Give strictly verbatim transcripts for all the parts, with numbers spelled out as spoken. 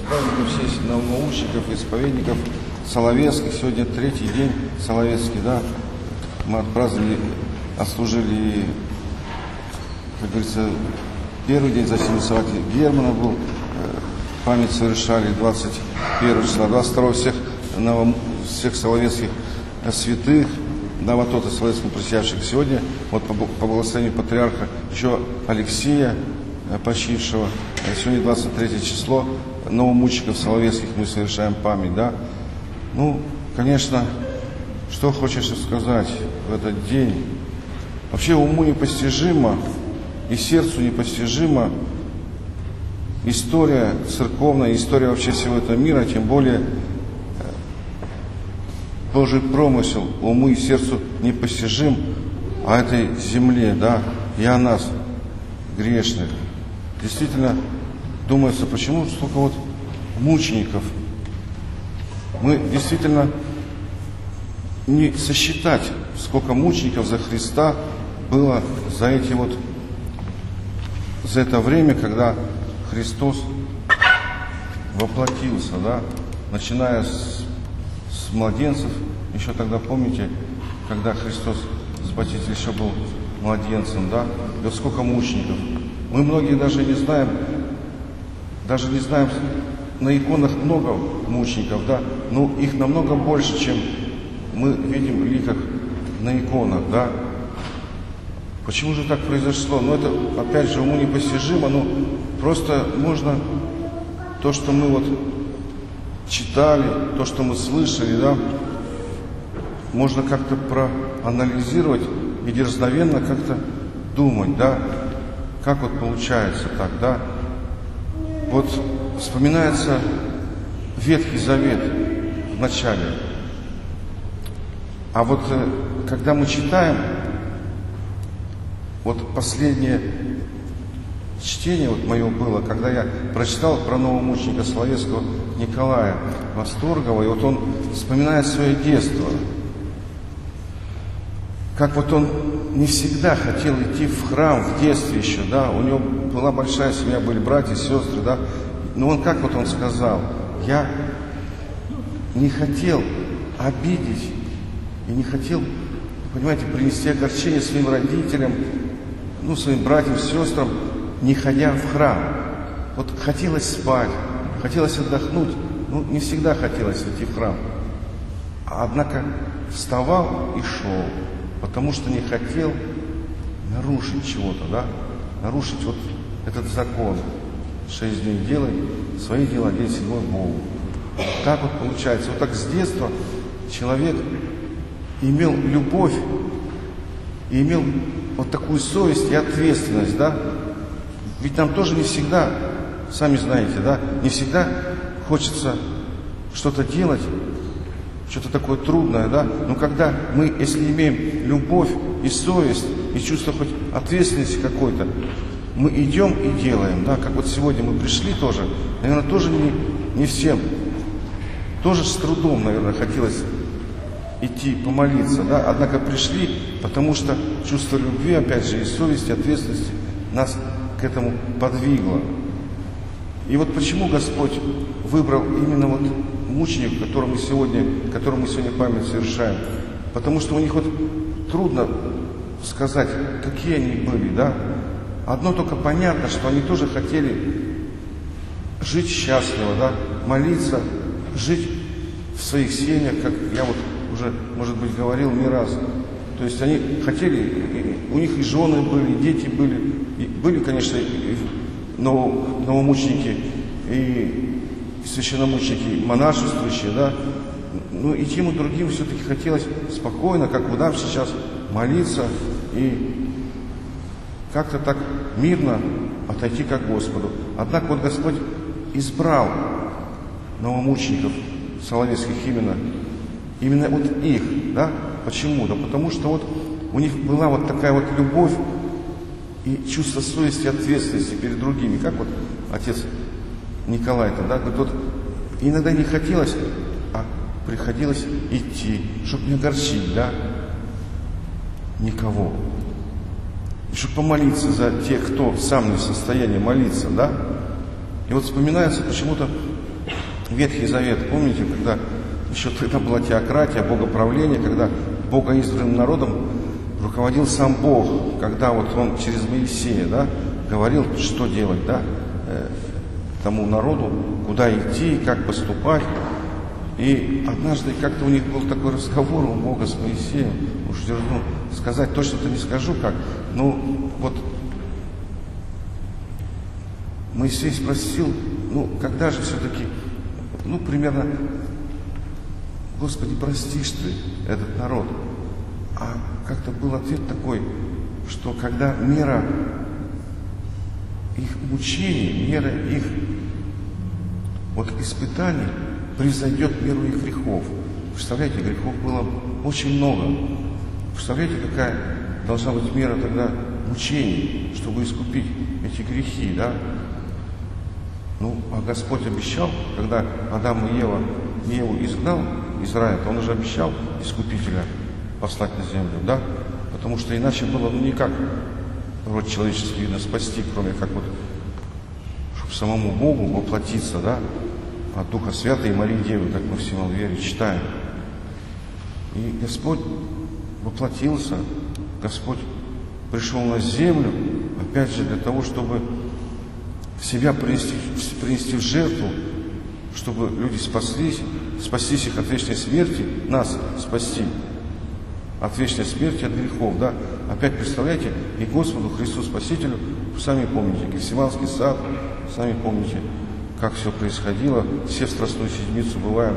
праздником всех новомучеников, исповедников Соловецких. Сегодня третий день Соловецкий, да. Мы отпраздновали, отслужили, как говорится, первый день, затем Саватий Германа был, память совершали двадцать первого числа, двадцать второго всех, новом, всех соловецких святых, новототы соловецкому присягших. Сегодня, вот по, по благословению патриарха, еще Алексея, почившего, сегодня двадцать третье число, новомучеников соловецких мы совершаем память, да. Ну, конечно, что хочешь сказать в этот день? Вообще уму непостижимо и сердцу непостижимо история церковная, история вообще всего этого мира, тем более Божий промысел уму и сердцу непостижим о этой земле, да, и о нас, грешных. Действительно, думается, почему столько вот мучеников? Мы действительно не сосчитать, сколько мучеников за Христа было за эти вот, за это время, когда Христос воплотился, да, начиная с, с младенцев. Еще тогда, помните, когда Христос Спаситель еще был младенцем, да, и вот сколько мучеников. Мы многие даже не знаем, даже не знаем, на иконах много мучеников, да, но их намного больше, чем мы видим в ликах на иконах, да. Почему же так произошло? Ну, это, опять же, уму непостижимо, но просто можно то, что мы вот читали, то, что мы слышали, да, можно как-то проанализировать и дерзновенно как-то думать, да, как вот получается так, да. Вот вспоминается Ветхий Завет в начале, а вот когда мы читаем, вот последнее чтение вот мое было, когда я прочитал про новомученика Соловецкого Николая Восторгова, и вот он вспоминает свое детство, как вот он не всегда хотел идти в храм в детстве еще, да, у него была большая семья, были братья, сестры, да, но он как вот он сказал, я не хотел обидеть и не хотел, понимаете, принести огорчение своим родителям, ну, своим братьям, сестрам, не ходя в храм. Вот хотелось спать, хотелось отдохнуть, ну, не всегда хотелось идти в храм. Однако вставал и шел, потому что не хотел нарушить чего-то, да, нарушить вот этот закон. Шесть дней делай свои дела, день седьмой Богу. Так вот получается. Вот так с детства человек имел любовь и имел вот такую совесть и ответственность, да. Ведь нам тоже не всегда, сами знаете, да, не всегда хочется что-то делать, что-то такое трудное, да. Но когда мы, если имеем любовь и совесть, и чувство хоть ответственности какой-то, мы идем и делаем, да. Как вот сегодня мы пришли тоже, наверное, тоже не, не всем, тоже с трудом, наверное, хотелось идти помолиться, да. Однако пришли, потому что чувство любви, опять же, и совести, ответственности нас к этому подвигло. И вот почему Господь выбрал именно вот мучеников, которым мы сегодня, которым мы сегодня память совершаем. Потому что у них вот трудно сказать, какие они были, да. Одно только понятно, что они тоже хотели жить счастливо, да, молиться, жить в своих семьях, как я вот уже, может быть, говорил не раз. То есть они хотели, у них и жены были, и дети были, и были, конечно, и новомученики, и священномученики монашествующие, да. Ну и тем и другим все-таки хотелось спокойно, как в нам сейчас, молиться и как-то так мирно отойти к Господу. Однако вот Господь избрал новомучеников соловецких именно, именно вот их, да. Почему? Да потому что вот у них была вот такая вот любовь и чувство совести и ответственности перед другими. Как вот отец Николай-то, да, говорит, вот иногда не хотелось, а приходилось идти, чтобы не огорчить, да, никого. И чтобы помолиться за тех, кто сам не в состоянии молиться, да. И вот вспоминается почему-то Ветхий Завет, помните, когда еще тогда была теократия, богоправление, когда богоизбранным народом руководил сам Бог, когда вот он через Моисея, да, говорил, что делать, да, э, тому народу, куда идти, как поступать. И однажды как-то у них был такой разговор у Бога с Моисеем, уж ну, сказать точно-то не скажу как, ну вот Моисей спросил, ну когда же все-таки, ну примерно, Господи, простишь ты этот народ? А как-то был ответ такой, что когда мера их мучений, мера их вот испытаний превзойдет меру их грехов. Представляете, грехов было очень много. Представляете, какая должна быть мера тогда мучений, чтобы искупить эти грехи, да? Ну, а Господь обещал, когда Адам и Ева, Еву изгнал из рая, то Он уже обещал искупителя послать на землю, да? Потому что иначе было, ну, никак род человеческий, видно, спасти, кроме как вот, чтобы самому Богу воплотиться, да? От Духа Святого и Марии Девы, как мы все в вере читаем. И Господь воплотился, Господь пришел на землю, опять же, для того, чтобы себя принести, принести в жертву, чтобы люди спаслись, спастись их от вечной смерти, нас спасти от вечной смерти, от грехов, да. Опять представляете, и Господу Христу Спасителю, сами помните, Гефсиманский сад, сами помните, как все происходило. Все в Страстную Седмицу бываем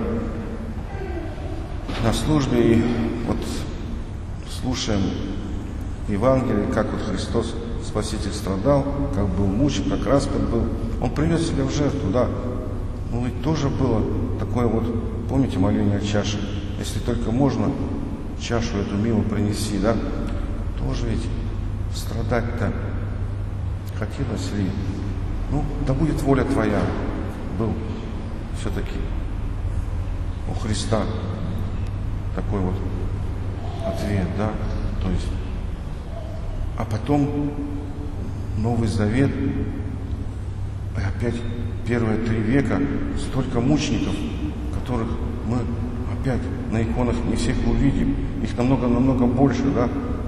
на службе и вот слушаем Евангелие, как вот Христос Спаситель страдал, как был мучен, как распят был. Он принес себя в жертву, да. Ну ведь тоже было такое вот, помните моление о чаше? Если только можно, чашу эту милу принеси, да. Тоже ведь страдать-то хотелось ли? Ну, да будет воля Твоя. Был все-таки у Христа такой вот ответ, да, то есть, а потом Новый Завет, и опять первые три века, столько мучеников, которых мы опять на иконах не всех увидим, их намного-намного больше, да.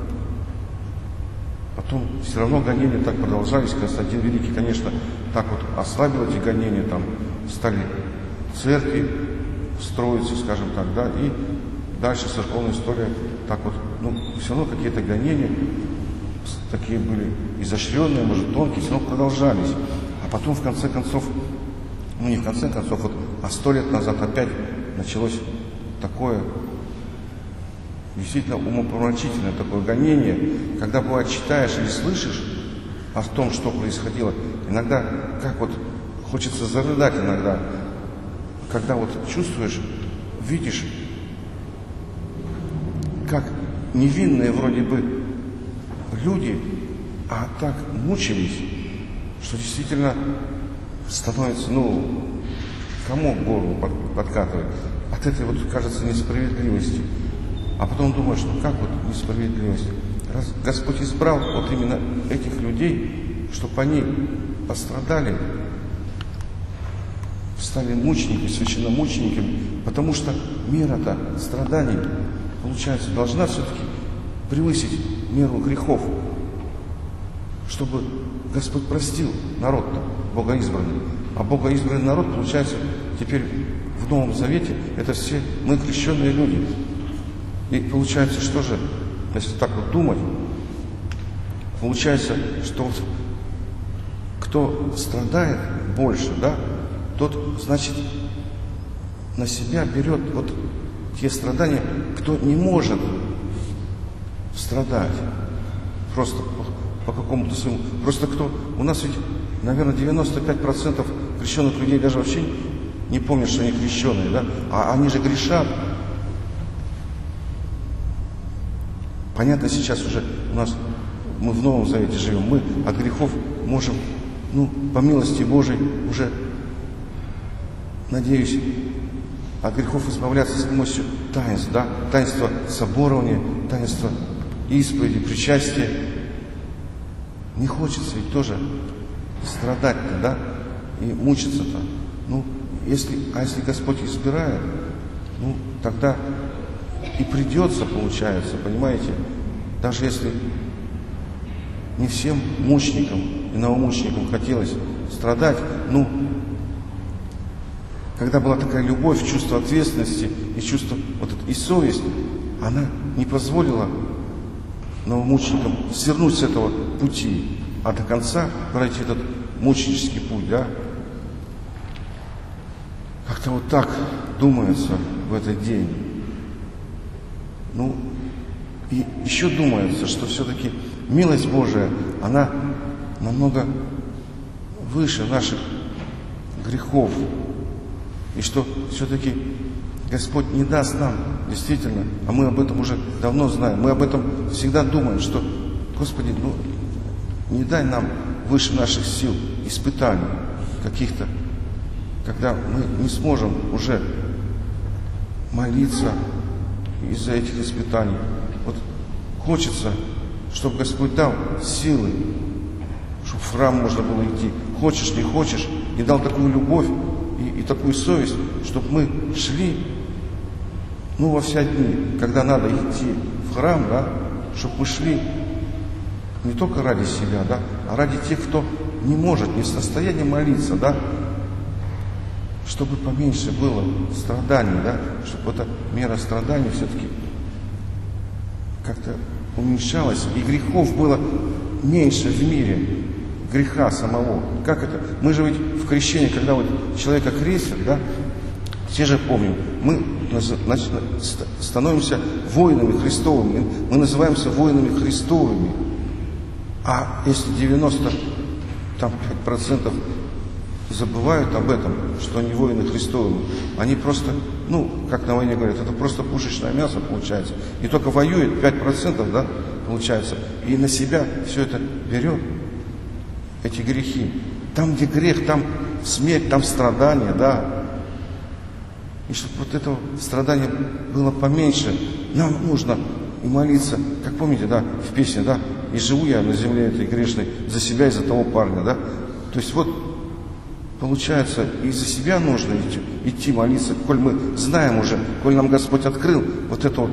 Потом все равно гонения так продолжались. Константин Великий, конечно, так вот ослабил эти гонения, там стали церкви строиться, скажем так, да, и дальше церковная история так вот, ну, все равно какие-то гонения такие были изощренные, может, тонкие, все равно продолжались. А потом, в конце концов, ну, не в конце концов, вот, а сто лет назад опять началось такое действительно умопомрачительное такое гонение, когда, бывает, читаешь или слышишь о том, что происходило, иногда, как вот, хочется зарыдать иногда, когда вот чувствуешь, видишь, как невинные вроде бы люди, а так мучились, что действительно становится, ну, кому голову подкатывает от этой вот, кажется, несправедливости. А потом думаешь, ну как вот несправедливость? Раз Господь избрал вот именно этих людей, чтобы они пострадали, стали мучениками, священномучениками, потому что мера-то страданий, получается, должна все-таки превысить меру грехов, чтобы Господь простил народ-то богоизбранный. А богоизбранный народ, получается, теперь в Новом Завете это все мы крещенные люди. И получается, что же, если так вот думать, получается, что вот кто страдает больше, да, тот, значит, на себя берет вот те страдания, кто не может страдать. Просто по, по какому-то своему... Просто кто... У нас ведь, наверное, девяносто пять процентов крещенных людей даже вообще не помнят, что они крещенные, да? А они же грешат. Понятно, сейчас уже у нас, мы в Новом Завете живем, мы от грехов можем, ну, по милости Божией, уже, надеюсь, от грехов избавляться с помощью таинств, да, таинства соборования, таинства исповеди, причастия. Не хочется ведь тоже страдать-то, да, и мучиться-то. Ну, если, а если Господь избирает, ну, тогда и придется, получается, понимаете, даже если не всем мученикам и новомученикам хотелось страдать, ну, когда была такая любовь, чувство ответственности и чувство, вот это, и совесть, она не позволила новомученикам свернуть с этого пути, а до конца пройти этот мученический путь, да? Как-то вот так думается в этот день. Ну, и еще думается, что все-таки милость Божия, она намного выше наших грехов. И что все-таки Господь не даст нам, действительно, а мы об этом уже давно знаем, мы об этом всегда думаем, что, Господи, ну, не дай нам выше наших сил испытаний каких-то, когда мы не сможем уже молиться из-за этих испытаний. Вот хочется, чтобы Господь дал силы, чтобы в храм можно было идти. Хочешь, не хочешь, и дал такую любовь и, и такую совесть, чтобы мы шли, ну, во все дни, когда надо идти в храм, да, чтобы мы шли не только ради себя, да, а ради тех, кто не может, не в состоянии молиться, да, чтобы поменьше было страданий, да, чтобы эта мера страданий все-таки как-то уменьшалась, и грехов было меньше в мире, греха самого. Как это? Мы же ведь в крещении, когда вот человека крестят, да, все же помним, мы значит, становимся воинами Христовыми, мы называемся воинами Христовыми. А если девяносто пять процентов забывают об этом, что они воины Христовы, они просто, ну, как на войне говорят, это просто пушечное мясо получается. И только воюет пять процентов, да, получается, и на себя все это берет, эти грехи. Там, где грех, там смерть, там страдания, да. И чтобы вот этого страдания было поменьше, нам нужно и молиться, как помните, да, в песне, да, и живу я на земле этой грешной за себя и за того парня, да. То есть вот, получается, и за себя нужно идти, идти молиться, коль мы знаем уже, коль нам Господь открыл вот это вот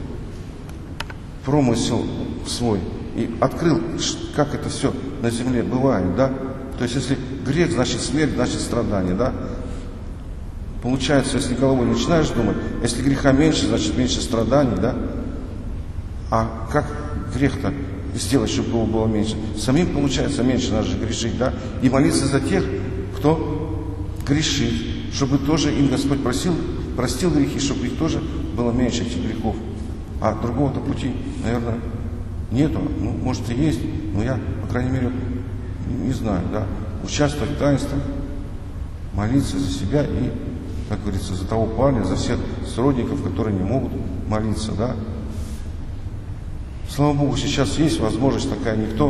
промысел свой, и открыл, как это все на земле бывает, да. То есть если грех, значит смерть, значит страдание, да. Получается, если головой начинаешь думать, если греха меньше, значит меньше страданий, да. А как грех-то сделать, чтобы его было меньше? Самим, получается, меньше надо же грешить, да? И молиться за тех, кто грешит, чтобы тоже им Господь просил, простил грехи, чтобы их тоже было меньше, этих грехов. А другого-то пути, наверное, нету. Ну, может и есть, но я, по крайней мере, не знаю, да? Участвовать в таинствах, молиться за себя и, как говорится, за того парня, за всех сродников, которые не могут молиться, да? Слава Богу, сейчас есть возможность такая, никто,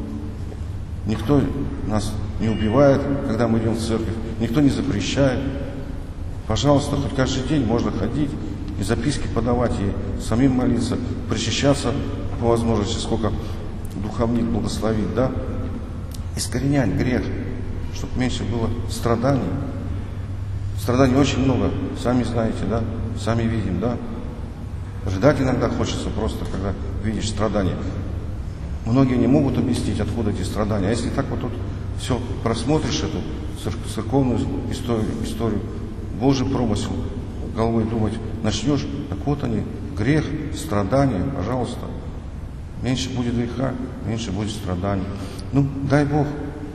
никто нас не убивает, когда мы идем в церковь, никто не запрещает. Пожалуйста, хоть каждый день можно ходить и записки подавать, и самим молиться, причащаться по возможности, сколько духовник благословит, да? Искоренять грех, чтобы меньше было страданий. Страданий очень много, сами знаете, да? Сами видим, да? Ждать иногда хочется просто, когда видишь страдания. Многие не могут объяснить, откуда эти страдания. А если так вот тут все просмотришь, эту церковную историю, историю, Божий промысел, головой думать начнешь, так вот они, грех, страдания, пожалуйста. Меньше будет греха, меньше будет страданий. Ну, дай Бог,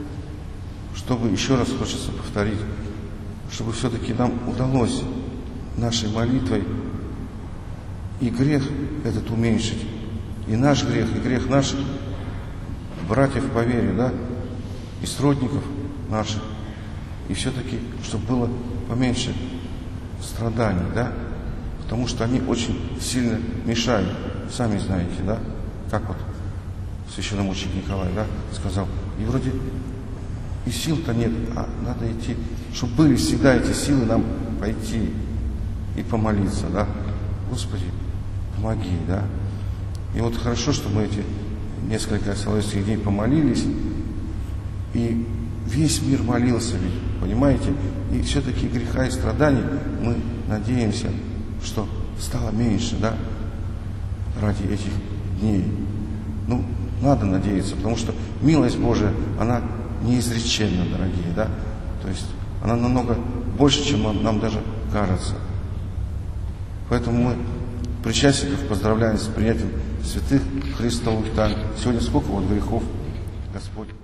чтобы, еще раз хочется повторить, чтобы все-таки нам удалось нашей молитвой и грех этот уменьшить, и наш грех, и грех наших братьев по вере, да, и сродников наших, и все-таки, чтобы было поменьше страданий, да, потому что они очень сильно мешают, сами знаете, да, как вот священномученик Николай, да, сказал, и вроде и сил-то нет, а надо идти, чтобы были всегда эти силы нам пойти и помолиться, да, Господи, помоги, да. И вот хорошо, что мы эти несколько соловецких дней помолились, и весь мир молился ведь, понимаете? И все-таки греха и страданий мы надеемся, что стало меньше, да, ради этих дней. Ну, надо надеяться, потому что милость Божия, она неизреченна, дорогие, да? То есть она намного больше, чем нам, нам даже кажется. Поэтому мы причастников поздравляем с принятием святых Христовых тайн. Сегодня сколько вот грехов Господь